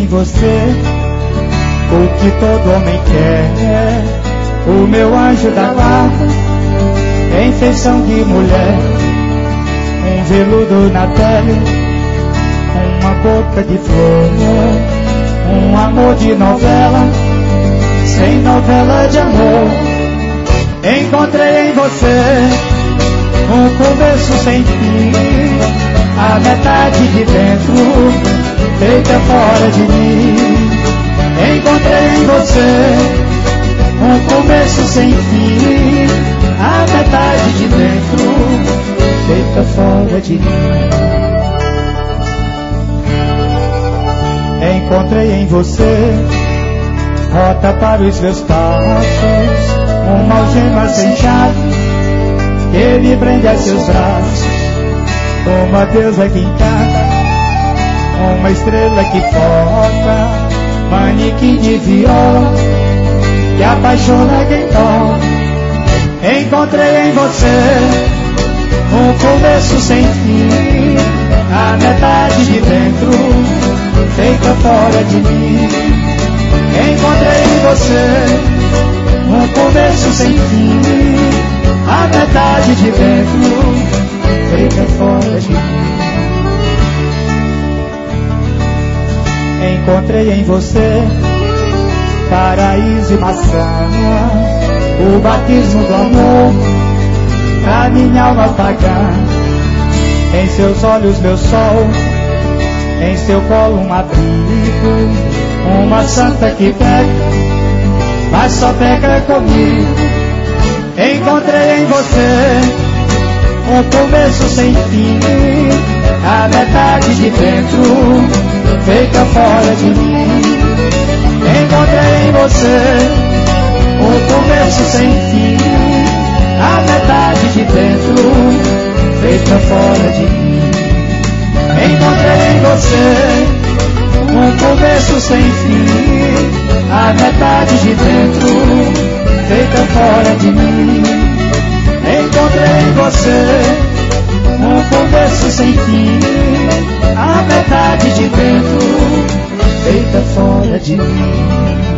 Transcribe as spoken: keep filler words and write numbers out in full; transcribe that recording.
você o que todo homem quer. O meu anjo da guarda, em feição de mulher, um veludo na pele, uma boca de flor, um amor de novela, sem novela de amor. Encontrei em você um começo sem fim, a metade de dentro, feita fora de mim. Encontrei em você um começo sem fim, a metade de dentro, feita fora de mim. Encontrei em você rota para os meus passos, uma algema sem chave que me prende a seus braços, uma deusa que encanta, uma estrela que foca, manequim de viola que apaixona quem toca. Encontrei em você um começo sem fim, a metade de dentro, feita fora de mim. Encontrei em você um começo sem fim, a metade de dentro, feita fora de mim. Encontrei em você paraíso e maçã, o batismo do amor pra minha alma pagar. Em seus olhos meu sol, em seu colo um abrigo, uma santa que peca, mas só peca comigo. Encontrei em você um começo sem fim, a metade de dentro, feita fora de mim. Encontrei em você um começo sem fim, a metade de dentro, feita fora de mim. Encontrei em você um começo sem fim, a metade de dentro, feita fora de mim. Encontrei em você um começo sem fim, a metade de dentro, feita fora de mim.